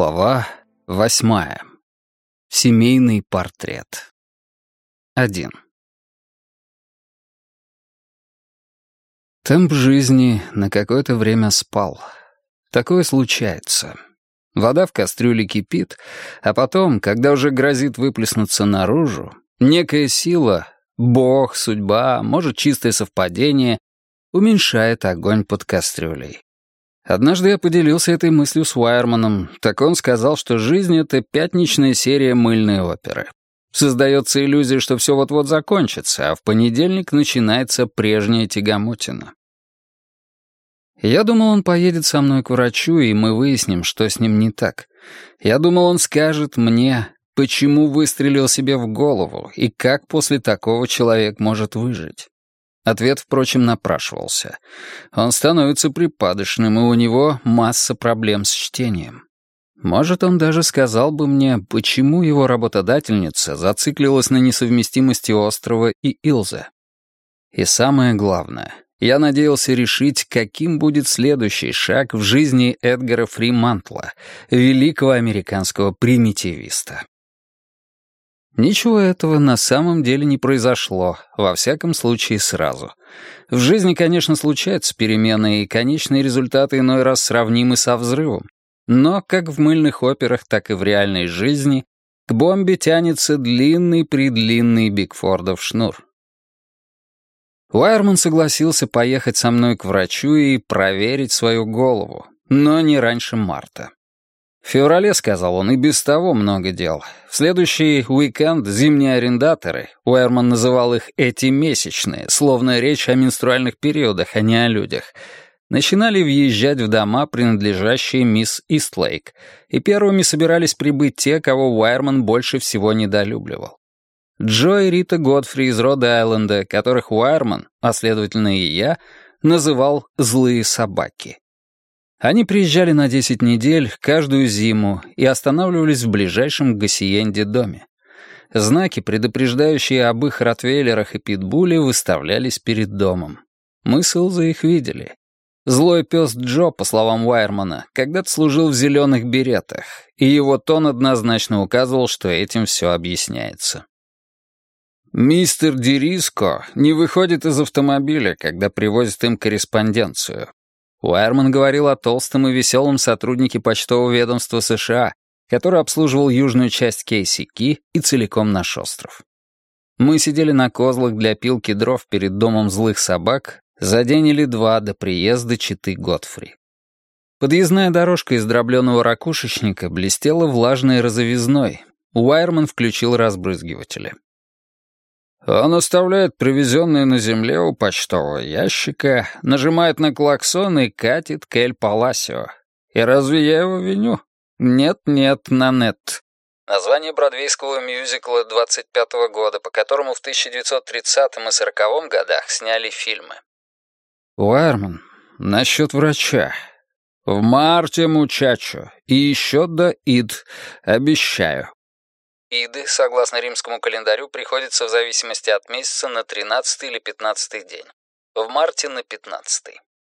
Глава 8. Семейный портрет. 1. Темп жизни на какое-то время спал. Такое случается. Вода в кастрюле кипит, а потом, когда уже грозит выплеснуться наружу, некая сила, Бог, судьба, может, чистое совпадение, уменьшает огонь под кастрюлей. Однажды я поделился этой мыслью с Уайерманом, так он сказал, что жизнь — это пятничная серия мыльной оперы. Создается иллюзия, что все вот-вот закончится, а в понедельник начинается прежняя тягомотина. Я думал, он поедет со мной к врачу, и мы выясним, что с ним не так. Я думал, он скажет мне, почему выстрелил себе в голову, и как после такого человек может выжить. Ответ, впрочем, напрашивался. Он становится припадочным, и у него масса проблем с чтением. Может, он даже сказал бы мне, почему его работодательница зациклилась на несовместимости острова и Илзы. И самое главное, я надеялся решить, каким будет следующий шаг в жизни Эдгара Фримантла, великого американского примитивиста. Ничего этого на самом деле не произошло, во всяком случае сразу. В жизни, конечно, случаются перемены, и конечные результаты иной раз сравнимы со взрывом. Но как в мыльных операх, так и в реальной жизни к бомбе тянется длинный-предлинный Бигфордов шнур. Уайерман согласился поехать со мной к врачу и проверить свою голову, но не раньше марта. В феврале, сказал он, и без того много дел. В следующий уикенд зимние арендаторы, Уайерман называл их «эти месячные», словно речь о менструальных периодах, а не о людях, начинали въезжать в дома, принадлежащие мисс Истлейк, и первыми собирались прибыть те, кого Уайерман больше всего недолюбливал. Джо и Рита Годфри из Род-Айленда, которых Уайерман, а следовательно и я, называл «злые собаки». Они приезжали на 10 недель каждую зиму и останавливались в ближайшем Гассиенде доме. Знаки, предупреждающие об их ротвейлерах и питбуле, выставлялись перед домом. Мы с Илзой их видели. Злой пес Джо, по словам Уайермана, когда-то служил в зеленых беретах, и его тон однозначно указывал, что этим все объясняется. Мистер Дириско не выходит из автомобиля, когда привозят им корреспонденцию. Уайерман говорил о толстом и веселом сотруднике почтового ведомства США, который обслуживал южную часть Кейсики и целиком наш остров. Мы сидели на козлах для пилки дров перед домом злых собак за день или два до приезда читы Годфри. Подъездная дорожка из дробленого ракушечника блестела влажной розовизной. Уайерман включил разбрызгиватели. Он оставляет привезенные на земле у почтового ящика, нажимает на клаксон и катит к Эль-Паласио. И разве я его виню? Нет-нет, Нанет. Название бродвейского мюзикла 25-го года, по которому в 1930-м и 40-м годах сняли фильмы. Уайерман, насчет врача. В марте, мучачо, и еще до Ид, обещаю. Иды, согласно римскому календарю, приходится в зависимости от месяца на 13-й или 15-й день. В марте на 15-й.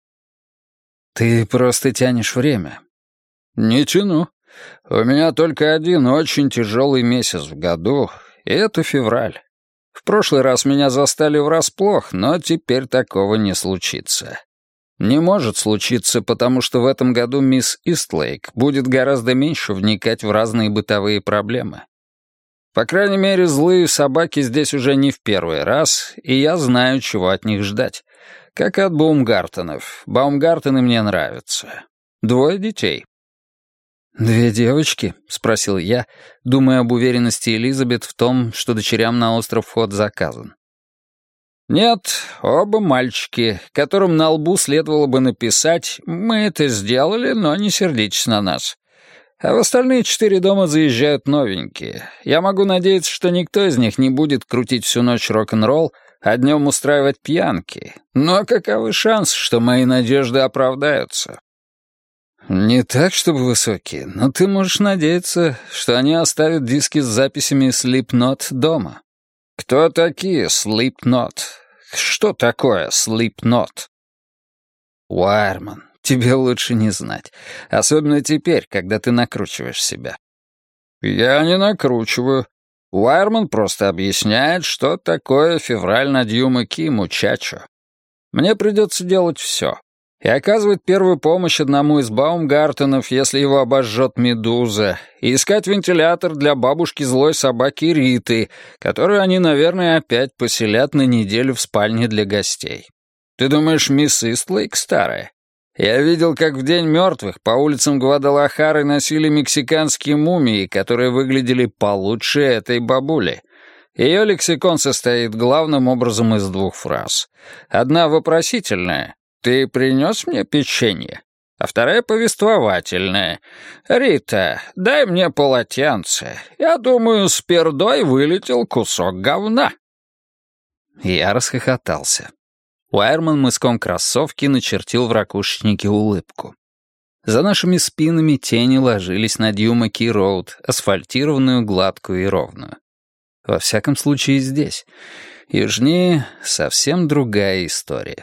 Ты просто тянешь время. Не тяну. У меня только один очень тяжелый месяц в году, и это февраль. В прошлый раз меня застали врасплох, но теперь такого не случится. Не может случиться, потому что в этом году мисс Истлейк будет гораздо меньше вникать в разные бытовые проблемы. По крайней мере, злые собаки здесь уже не в первый раз, и я знаю, чего от них ждать. Как от Баумгартенов. Баумгартены мне нравятся. 2 детей. 2 девочки?» — спросил я, думая об уверенности Элизабет в том, что дочерям на остров вход заказан. «Нет, оба мальчики, которым на лбу следовало бы написать «Мы это сделали, но не сердитесь на нас». А в остальные 4 дома заезжают новенькие. Я могу надеяться, что никто из них не будет крутить всю ночь рок-н-ролл, а днем устраивать пьянки. Но каковы шансы, что мои надежды оправдаются? Не так, чтобы высокие, но ты можешь надеяться, что они оставят диски с записями Slipknot дома. Кто такие Slipknot? Что такое Slipknot? Уайерман, тебе лучше не знать. Особенно теперь, когда ты накручиваешь себя». «Я не накручиваю. Уайерман просто объясняет, что такое февраль над Юма-Ки, мучачо. Мне придется делать все. И оказывать первую помощь одному из Баумгартенов, если его обожжет медуза, и искать вентилятор для бабушки злой собаки Риты, которую они, наверное, опять поселят на неделю в спальне для гостей. Ты думаешь, мисс Истлейк старая? Я видел, как в День мертвых по улицам Гвадалахары носили мексиканские мумии, которые выглядели получше этой бабули. Ее лексикон состоит главным образом из двух фраз. Одна вопросительная «Ты принес мне печенье?» А вторая повествовательная «Рита, дай мне полотенце. Я думаю, с пердой вылетел кусок говна». Я расхохотался. Уайерман мыском кроссовки начертил в ракушечнике улыбку. За нашими спинами тени ложились на Юма-Ки-роуд, асфальтированную, гладкую и ровную. Во всяком случае здесь. Южнее совсем другая история.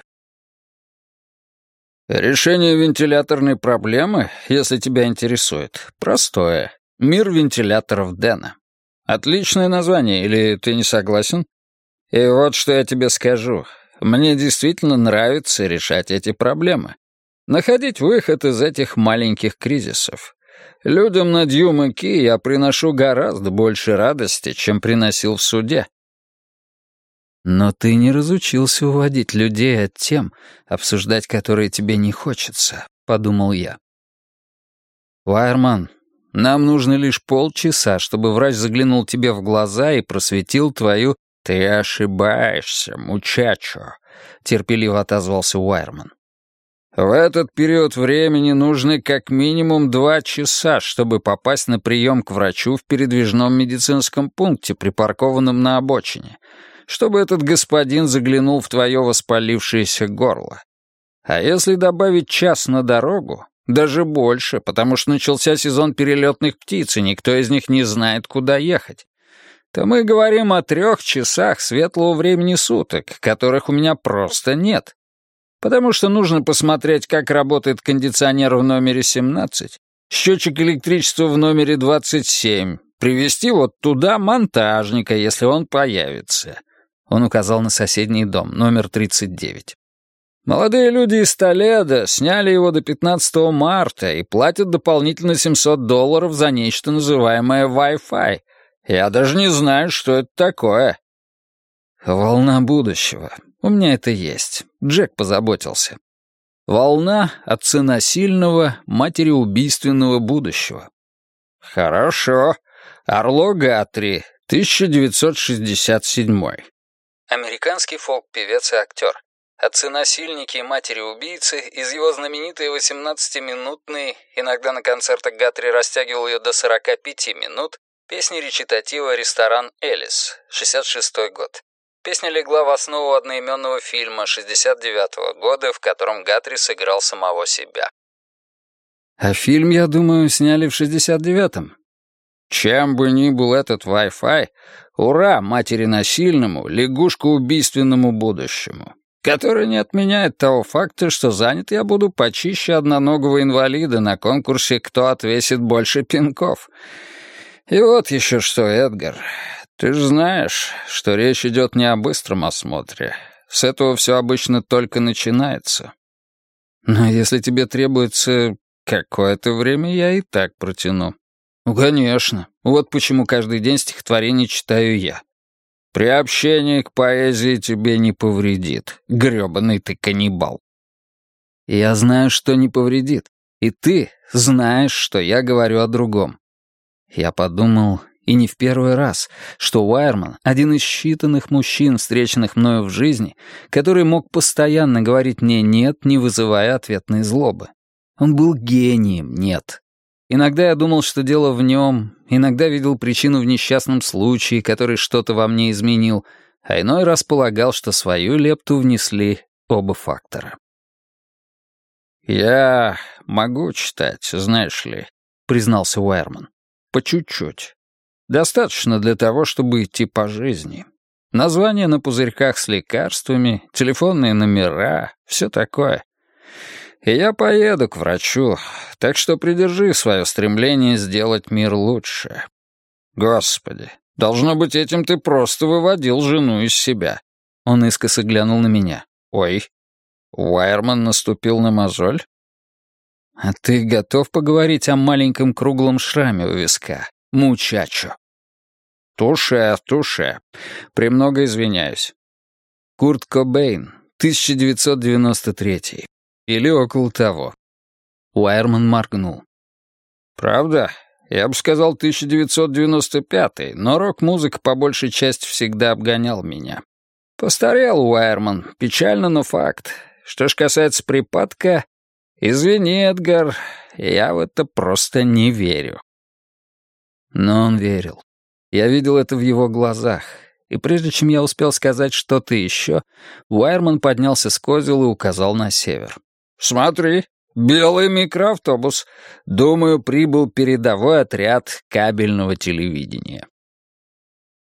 Решение вентиляторной проблемы, если тебя интересует, простое. «Мир вентиляторов Дэна». Отличное название, или ты не согласен? И вот что я тебе скажу. Мне действительно нравится решать эти проблемы. Находить выход из этих маленьких кризисов. Людям на Юма-Ки я приношу гораздо больше радости, чем приносил в суде. Но ты не разучился уводить людей от тем, обсуждать которые тебе не хочется, подумал я. Уайерман, нам нужно лишь полчаса, чтобы врач заглянул тебе в глаза и просветил твою «Ты ошибаешься, мучачо», — терпеливо отозвался Уайерман. «В этот период времени нужны как минимум 2 часа, чтобы попасть на прием к врачу в передвижном медицинском пункте, припаркованном на обочине, чтобы этот господин заглянул в твое воспалившееся горло. А если добавить час на дорогу, даже больше, потому что начался сезон перелетных птиц, и никто из них не знает, куда ехать, то мы говорим о 3 часах светлого времени суток, которых у меня просто нет. Потому что нужно посмотреть, как работает кондиционер в номере 17, счетчик электричества в номере 27, привезти вот туда монтажника, если он появится». Он указал на соседний дом, номер 39. «Молодые люди из Толедо сняли его до 15 марта и платят дополнительно $700 за нечто называемое Wi-Fi. Я даже не знаю, что это такое». «Волна будущего. У меня это есть. Джек позаботился. Волна отца насильного, матери убийственного будущего». «Хорошо. Орло Гатри, 1967». Американский фолк-певец и актер. Отцы-насильники и матери-убийцы из его знаменитой 18-минутной, иногда на концертах Гатри растягивал ее до 45 минут, песни речитатива «Ресторан Элис», 66 год. Песня легла в основу одноименного фильма 69 года, в котором Гатри сыграл самого себя. А фильм, я думаю, сняли в 69-м. Чем бы ни был этот Wi-Fi, ура матери насильному, лягушку-убийственному будущему, который не отменяет того факта, что занят я буду почище одноногого инвалида на конкурсе «Кто отвесит больше пинков». И вот еще что, Эдгар, ты же знаешь, что речь идет не о быстром осмотре. С этого все обычно только начинается. Но если тебе требуется какое-то время, я и так протяну. Ну, конечно. Вот почему каждый день стихотворение читаю я. Приобщение к поэзии тебе не повредит, грёбаный ты каннибал. Я знаю, что не повредит. И ты знаешь, что я говорю о другом. Я подумал, и не в первый раз, что Уайерман — один из считанных мужчин, встреченных мною в жизни, который мог постоянно говорить мне «нет», не вызывая ответной злобы. Он был гением «нет». Иногда я думал, что дело в нем, иногда видел причину в несчастном случае, который что-то во мне изменил, а иной раз полагал, что свою лепту внесли оба фактора. «Я могу читать, знаешь ли», — признался Уайерман. «По чуть-чуть. Достаточно для того, чтобы идти по жизни. Названия на пузырьках с лекарствами, телефонные номера, все такое. И я поеду к врачу, так что придержи свое стремление сделать мир лучше. Господи, должно быть, этим ты просто выводил жену из себя. Он искоса глянул на меня. Ой, Уайерман наступил на мозоль? А ты готов поговорить о маленьком круглом шраме у виска, мучачо? Туше. Премного извиняюсь. Курт Кобейн, 1993. Или около того. Уайерман моргнул. Правда? Я бы сказал 1995, но рок-музыка по большей части всегда обгонял меня. Постарел Уайерман, печально, но факт. Что ж касается припадка, извини, Эдгар, я в это просто не верю. Но он верил. Я видел это в его глазах. И прежде чем я успел сказать что-то еще, Уайерман поднялся с козел и указал на север. «Смотри, белый микроавтобус. Думаю, прибыл передовой отряд кабельного телевидения».